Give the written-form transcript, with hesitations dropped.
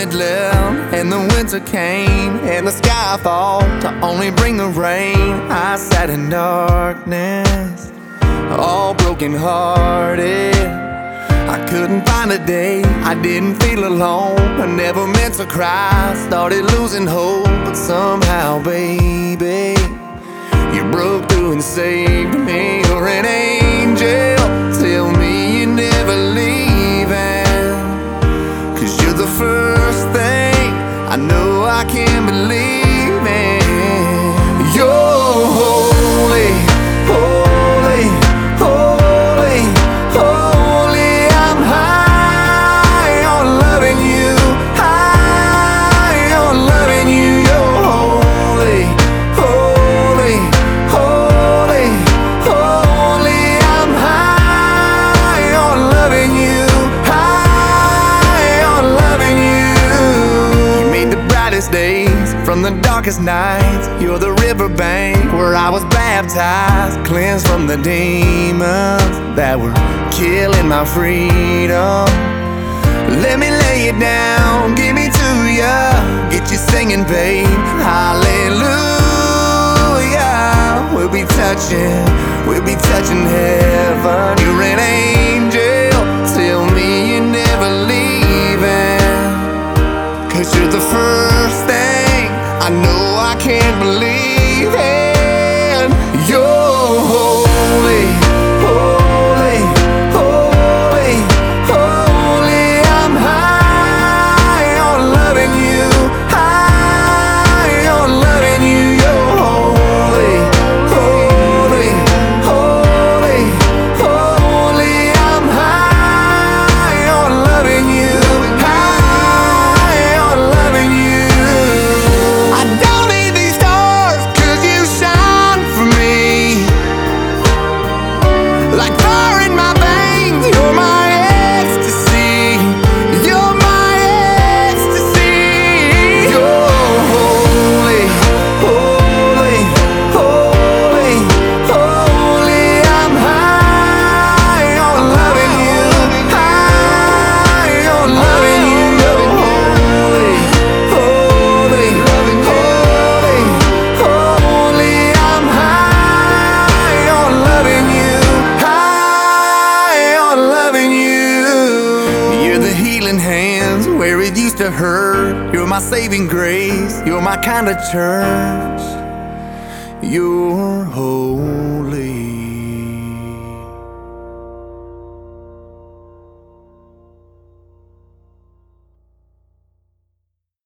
had left and the winter came and the sky fall to only bring the rain. I sat in darkness, all broken hearted. I couldn't find a day I didn't feel alone. I never meant to cry, started losing hope, but somehow, baby, you broke through and saved me. You're an angel, tell me you're never leaving, 'cause you're the first thing I know I can believe in. You're holy, holy, holy, holy. I'm high on loving you, high on loving you. You're holy, holy, holy, holy. I'm high on loving you, high on loving you. You made the brightest days from the darkest nights. You're the riverbank where I was baptized, cleansed from the demons that were killing my freedom. Let me lay you down, give me to ya, get you singing, babe. Hallelujah. We'll be touching heaven. You're an angel, tell me you're never leaving, 'cause you're the first thing I know I can't believe in. You're holy, holy, holy, holy. I'm high on loving you, high on loving you. You're holy, holy, holy, holy. I'm high on loving you, high on loving you. I don't need these stars 'cause you shine for me. Like fire in my veins, you're my ecstasy. You're my ecstasy. You're holy, holy, holy, holy. I'm high on loving you, high on loving you. You're holy, holy, holy, holy. I'm high on loving you, high on loving you. You're the healing hands where it used to hurt. You're my saving grace, you're my kind of church. You're holy.